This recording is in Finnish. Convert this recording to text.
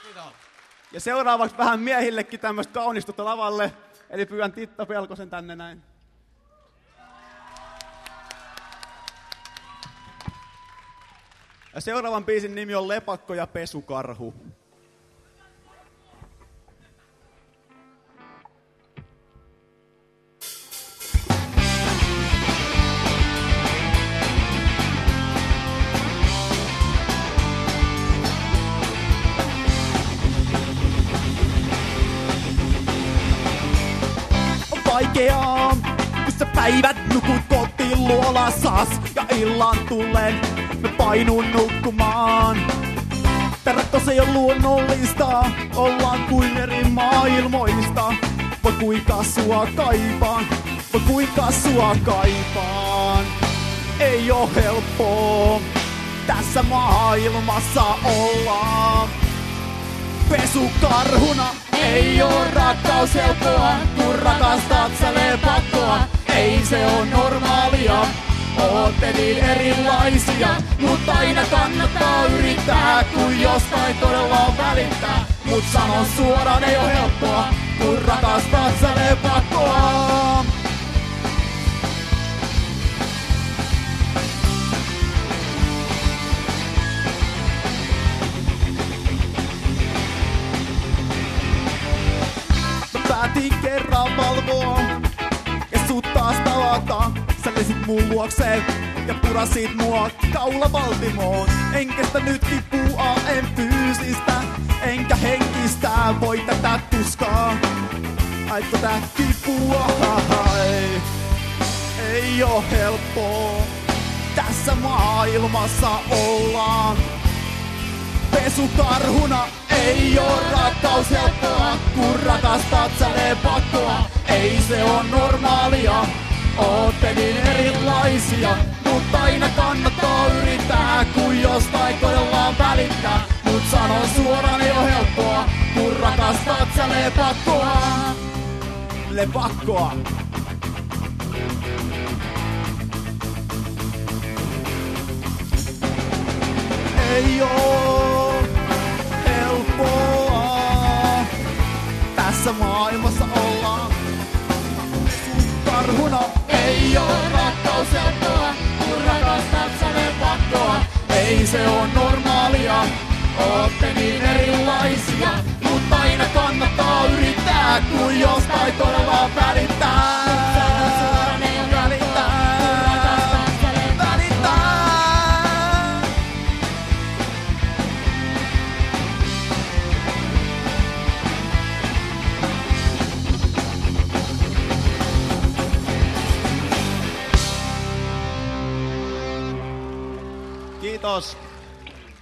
Ja seuraavaksi vähän miehillekin tämmöistä kaunistusta lavalle. Eli pyydän Titta Pelkosen tänne näin. Ja seuraavan biisin nimi on Lepakko ja pesukarhu. Vaikeaa, kun sä päivät nukut kotiin luolasas ja illan tulen mä painun nukkumaan. Perättä se on luonnollista, ollaan kuin eri maailmoista. Voi kuinka sua kaipaan, voi kuinka sua kaipaan. Ei oo helppoa, tässä maailmassa ollaan. Pesukarhuna ei oo rakkaus helppoa, kun rakastat sä lepakkoa. Ei se oo normaalia, ootte niin erilaisia, mutta aina kannattaa yrittää, kun jostain todella välittää. Mut sanon suoraan, ei oo helppoa, kun rakastat sä lepakkoa. Päätin kerran valvoa ja sut taas tavata. Sä lesit mun luokseen ja purasit mua kaulavaltimoon. Enkä sitä nyt kipua, en fyysistä enkä henkistä. Voi tätä tuskaa, ai tätä kipua. Ei oo helppoa, tässä maailmassa ollaan. Pesukarhuna ei oo rakkaus helppoa, kun rakastat sä lepakkoa. Ei se oo normaalia, ootte niin erilaisia, mutta aina kannattaa yrittää, kun jostain kodellaan välittää. Mut sanon suoraan, ei oo helppoa, kun rakastat sä lepakkoa. Lepakkoa. Ei oo helppoa, tässä maailmassa ollaan. Pesukarhuna ei oo rakkaus helppoa, kun rakastat sä lepakkoa. Ei se oo normaalia, ootte niin erilaisia, mutta aina kannattaa yrittää, kun jostain todella välittää. Kiitos.